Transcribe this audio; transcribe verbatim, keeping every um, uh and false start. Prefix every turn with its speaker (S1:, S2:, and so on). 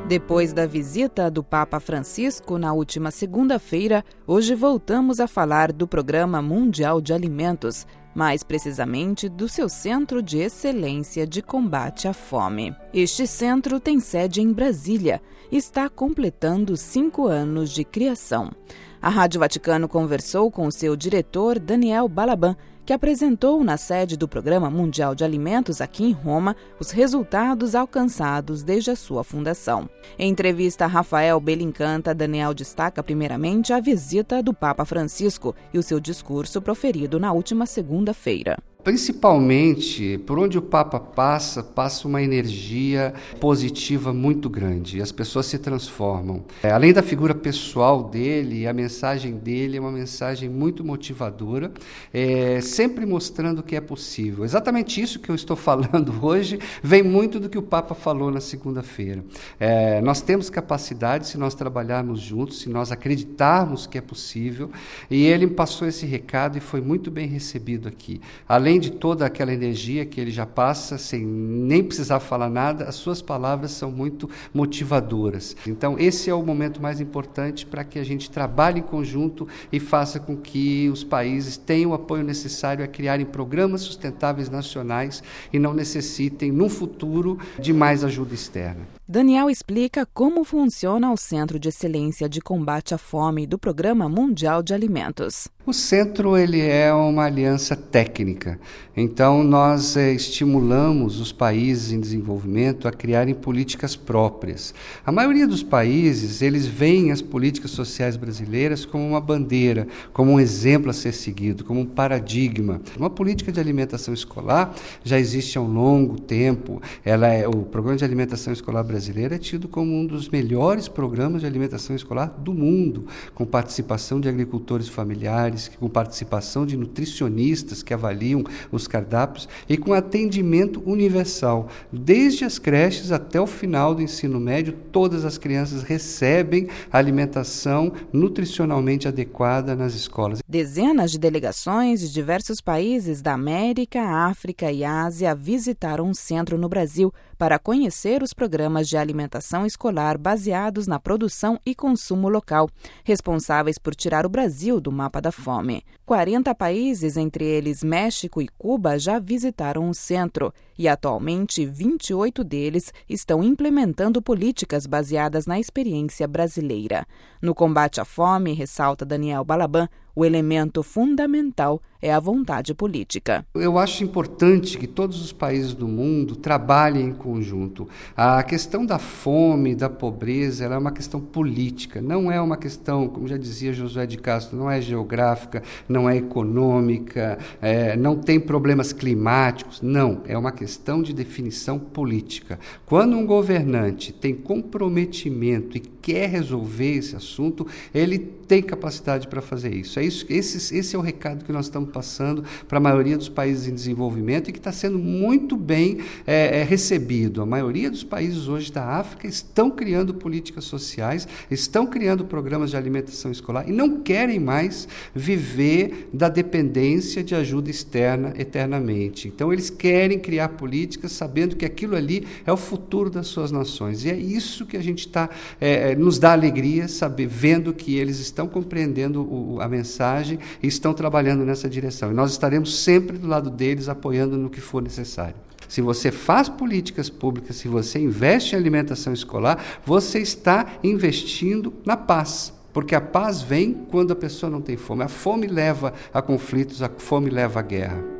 S1: Depois da visita do Papa Francisco na última segunda-feira, hoje voltamos a falar do Programa Mundial de Alimentos, mais precisamente do seu Centro de Excelência de Combate à Fome. Este centro tem sede em Brasília e está completando cinco anos de criação. A Rádio Vaticano conversou com o seu diretor, Daniel Balaban, que apresentou na sede do Programa Mundial de Alimentos aqui em Roma os resultados alcançados desde a sua fundação. Em entrevista a Rafael Belincanta, Daniel destaca primeiramente a visita do Papa Francisco e o seu discurso proferido na última segunda-feira.
S2: Principalmente, por onde o Papa passa, passa uma energia positiva muito grande. As pessoas se transformam. É, além da figura pessoal dele, a mensagem dele é uma mensagem muito motivadora, é, sempre mostrando que é possível. Exatamente isso que eu estou falando hoje vem muito do que o Papa falou na segunda-feira. É, nós temos capacidade se nós trabalharmos juntos, se nós acreditarmos que é possível, e ele passou esse recado e foi muito bem recebido aqui. Além de toda aquela energia que ele já passa, sem nem precisar falar nada, as suas palavras são muito motivadoras. Então, esse é o momento mais importante para que a gente trabalhe em conjunto e faça com que os países tenham o apoio necessário a criarem programas sustentáveis nacionais e não necessitem, no futuro, de mais ajuda externa.
S1: Daniel explica como funciona o Centro de Excelência de Combate à Fome do Programa Mundial de Alimentos.
S2: O centro ele é uma aliança técnica, então nós é, estimulamos os países em desenvolvimento a criarem políticas próprias. A maioria dos países, eles veem as políticas sociais brasileiras como uma bandeira, como um exemplo a ser seguido, como um paradigma. Uma política de alimentação escolar já existe há um longo tempo. Ela é, o Programa de Alimentação Escolar brasileiro é tido como um dos melhores programas de alimentação escolar do mundo, com participação de agricultores familiares, com participação de nutricionistas que avaliam os cardápios e com atendimento universal. Desde as creches até o final do ensino médio, todas as crianças recebem alimentação nutricionalmente adequada nas escolas.
S1: Dezenas de delegações de diversos países da América, África e Ásia visitaram um centro no Brasil para conhecer os programas de alimentação escolar baseados na produção e consumo local, responsáveis por tirar o Brasil do mapa da fome. quarenta países, entre eles México e Cuba, já visitaram o centro e atualmente vinte e oito deles estão implementando políticas baseadas na experiência brasileira. No combate à fome, ressalta Daniel Balaban, o elemento fundamental é a vontade política.
S2: Eu acho importante que todos os países do mundo trabalhem em conjunto. A questão da fome, da pobreza, ela é uma questão política, não é uma questão, como já dizia Josué de Castro, não é geográfica, não é econômica, é, não tem problemas climáticos, não, é uma questão de definição política. Quando um governante tem comprometimento e quer resolver esse assunto, ele tem capacidade para fazer isso. É isso esse, esse é o recado que nós estamos passando para a maioria dos países em desenvolvimento e que está sendo muito bem é, é, recebido. A maioria dos países hoje da África estão criando políticas sociais, estão criando programas de alimentação escolar e não querem mais viver da dependência de ajuda externa eternamente. Então, eles querem criar políticas sabendo que aquilo ali é o futuro das suas nações. E é isso que a gente está, é, nos dá alegria, saber, vendo que eles estão compreendendo o, a mensagem e estão trabalhando nessa direção. E nós estaremos sempre do lado deles, apoiando no que for necessário. Se você faz políticas públicas, se você investe em alimentação escolar, você está investindo na paz. Porque a paz vem quando a pessoa não tem fome. A fome leva a conflitos, a fome leva à guerra.